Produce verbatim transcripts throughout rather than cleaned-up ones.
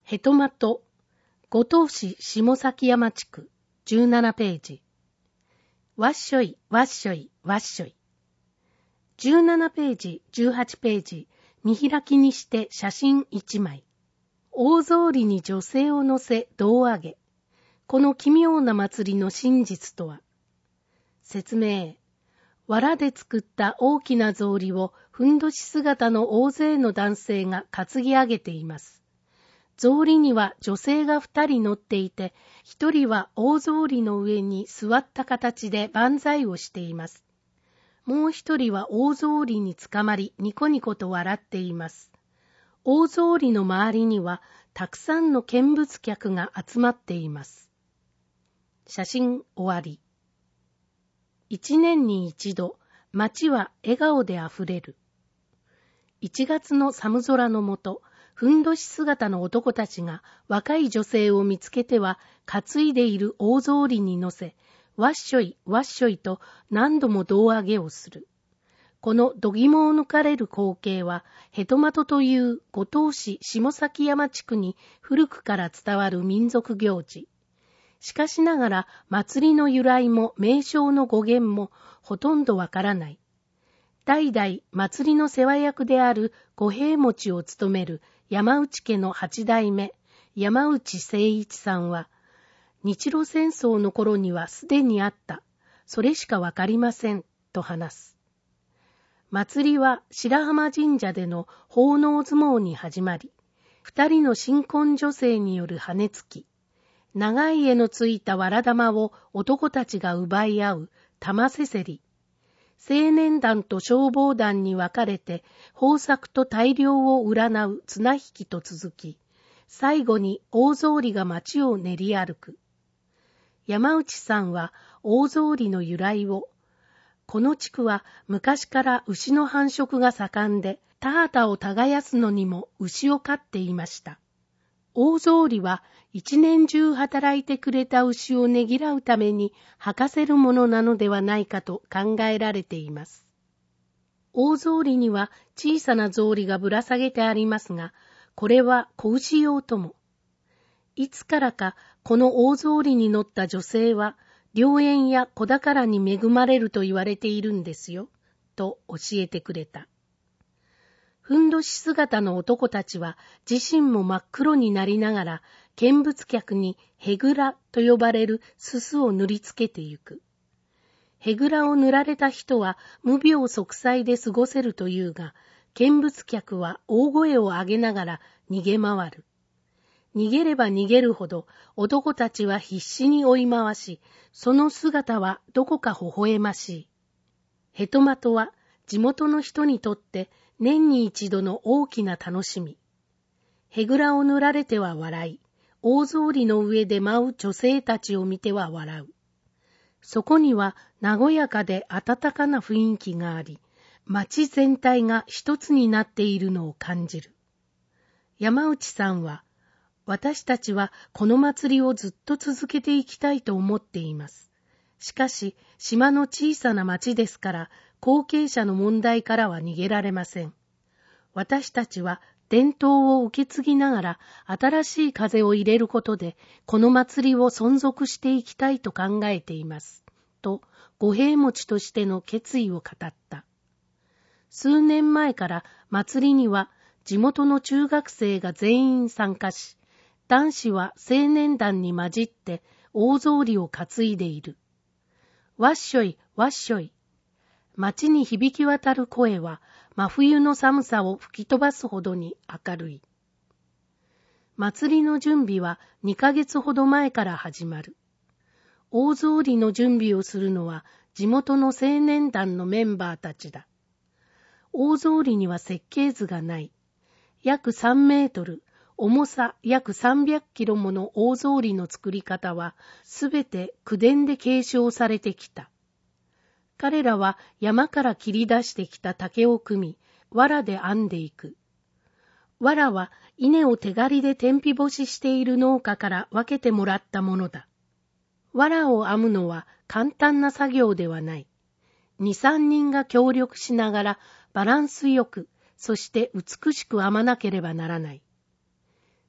ヘトマト、五島市下崎山地区、じゅうななページ。わっしょい、わっしょい、わっしょい。じゅうななページ、じゅうはちページ、見開きにして写真いちまい。大草履に女性を乗せ胴上げ。この奇妙な祭りの真実とは。説明。藁で作った大きな草履をふんどし姿の大勢の男性が担ぎ上げています。草履には女性が二人乗っていて、一人は大草履の上に座った形で万歳をしています。もう一人は大草履につかまりニコニコと笑っています。大草履の周りにはたくさんの見物客が集まっています。写真終わり。一年に一度、街は笑顔であふれる。一月の寒空のもと、ふんどし姿の男たちが若い女性を見つけては担いでいる大草履に乗せ、わっしょいわっしょいと何度も胴上げをする。この度肝を抜かれる光景は、ヘトマトという五島市下崎山地区に古くから伝わる民族行事。しかしながら祭りの由来も名称の語源もほとんどわからない。代々祭りの世話役である五平餅を務める山内家の八代目、山内誠一さんは、日露戦争の頃にはすでにあった、それしかわかりません、と話す。祭りは白浜神社での奉納相撲に始まり、二人の新婚女性による羽根つき、長い柄のついたわら玉を男たちが奪い合う玉せせり、青年団と消防団に分かれて豊作と大漁を占う綱引きと続き、最後に大草履が街を練り歩く。山内さんは大草履の由来を、この地区は昔から牛の繁殖が盛んで、田畑を耕すのにも牛を飼っていました。大草履は一年中働いてくれた牛をねぎらうために履かせるものなのではないかと考えられています。大草履には小さな草履がぶら下げてありますが、これは子牛用とも。いつからかこの大草履に乗った女性は良縁や子宝に恵まれると言われているんですよ、と教えてくれた。ふんどし姿の男たちは自身も真っ黒になりながら見物客にへぐらと呼ばれるすすを塗りつけてゆく。へぐらを塗られた人は無病息災で過ごせるというが、見物客は大声を上げながら逃げ回る。逃げれば逃げるほど男たちは必死に追い回し、その姿はどこか微笑ましい。ヘトマトは地元の人にとって年に一度の大きな楽しみ。へぐらを塗られては笑い、大草履の上で舞う女性たちを見ては笑う。そこには和やかで温かな雰囲気があり、街全体が一つになっているのを感じる。山内さんは、私たちはこの祭りをずっと続けていきたいと思っています。しかし、島の小さな町ですから、後継者の問題からは逃げられません。私たちは伝統を受け継ぎながら新しい風を入れることで、この祭りを存続していきたいと考えています。と、五平餅としての決意を語った。数年前から祭りには地元の中学生が全員参加し、男子は青年団に混じって大草履を担いでいる。わっしょい、わっしょい。街に響き渡る声は真冬の寒さを吹き飛ばすほどに明るい。祭りの準備はにかげつほど前から始まる。大草履の準備をするのは地元の青年団のメンバーたちだ。大草履には設計図がない。約さんメートル、重さ約さんびゃくキロもの大草履の作り方はすべて口伝で継承されてきた。彼らは山から切り出してきた竹を組み、藁で編んでいく。藁は稲を手刈りで天日干ししている農家から分けてもらったものだ。藁を編むのは簡単な作業ではない。二、三人が協力しながらバランスよく、そして美しく編まなければならない。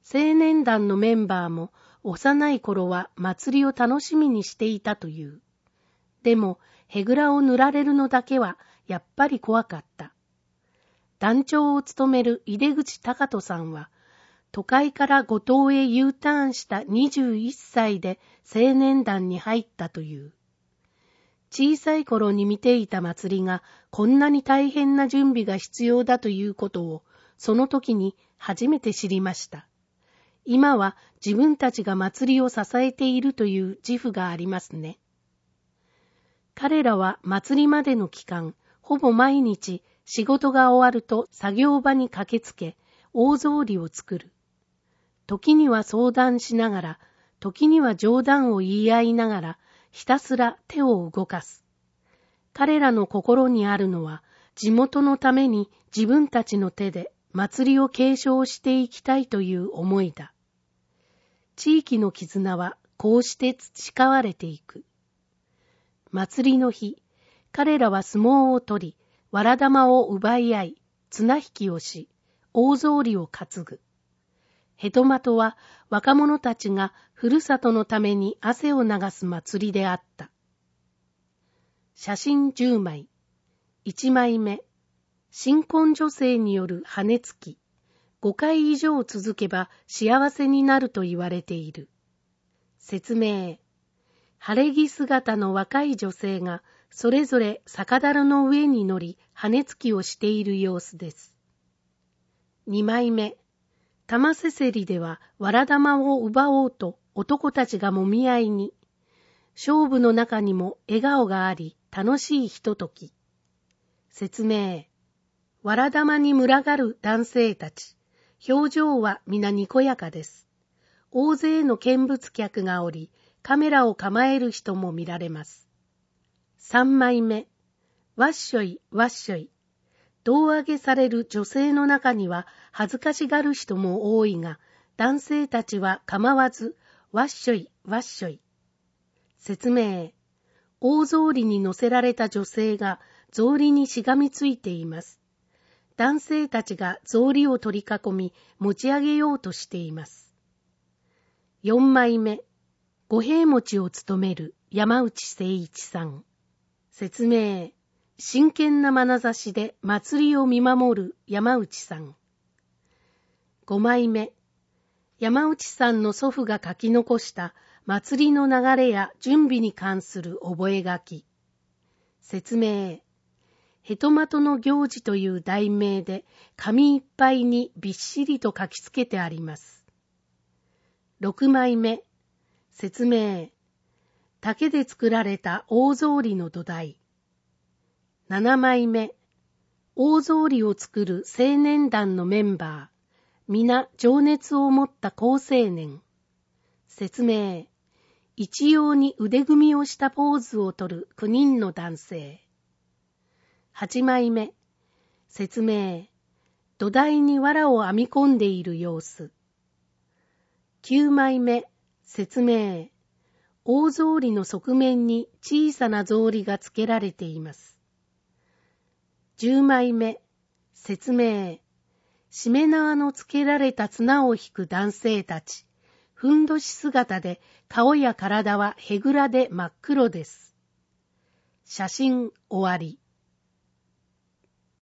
青年団のメンバーも幼い頃は祭りを楽しみにしていたという。でも、へぐらを塗られるのだけはやっぱり怖かった。団長を務める井出口隆人さんは、都会から五島へ U ターンしたにじゅういっさいで青年団に入ったという。小さい頃に見ていた祭りがこんなに大変な準備が必要だということをその時に初めて知りました。今は自分たちが祭りを支えているという自負がありますね。彼らは祭りまでの期間、ほぼ毎日仕事が終わると作業場に駆けつけ、大草履を作る。時には相談しながら、時には冗談を言い合いながら、ひたすら手を動かす。彼らの心にあるのは、地元のために自分たちの手で祭りを継承していきたいという思いだ。地域の絆はこうして培われていく。祭りの日、彼らは相撲を取り、わら玉を奪い合い、綱引きをし、大草履を担ぐ。ヘトマトは若者たちがふるさとのために汗を流す祭りであった。写真じゅうまい。いちまいめ。新婚女性による羽根つき。ごかい以上続けば幸せになると言われている。説明。晴れ着姿の若い女性がそれぞれ酒樽の上に乗り羽根つきをしている様子です。にまいめ。玉せせりではわら玉を奪おうと男たちがもみ合いに。勝負の中にも笑顔があり楽しいひととき。説明。わら玉に群がる男性たち。表情は皆にこやかです。大勢の見物客がおり、カメラを構える人も見られます。さんまいめ。わっしょいわっしょい。胴上げされる女性の中には恥ずかしがる人も多いが、男性たちは構わず、わっしょいわっしょい。説明。大草履に乗せられた女性が草履にしがみついています。男性たちが草履を取り囲み持ち上げようとしています。よんまいめ。五平餅を務める山内誠一さん。説明。真剣な眼差しで祭りを見守る山内さん。ごまいめ。山内さんの祖父が書き残した祭りの流れや準備に関する覚書。説明。ヘトマトの行事という題名で紙いっぱいにびっしりと書きつけてあります。ろくまいめ。説明。竹で作られた大草履の土台。ななまいめ。大草履を作る青年団のメンバー。皆情熱を持った好青年。説明。一様に腕組みをしたポーズをとるきゅうにんの男性。はちまいめ。説明。土台に藁を編み込んでいる様子。きゅうまいめ。説明。大草履の側面に小さな草履がつけられています。じゅうまいめ。説明。しめ縄のつけられた綱を引く男性たち。ふんどし姿で顔や体はへぐらで真っ黒です。写真終わり。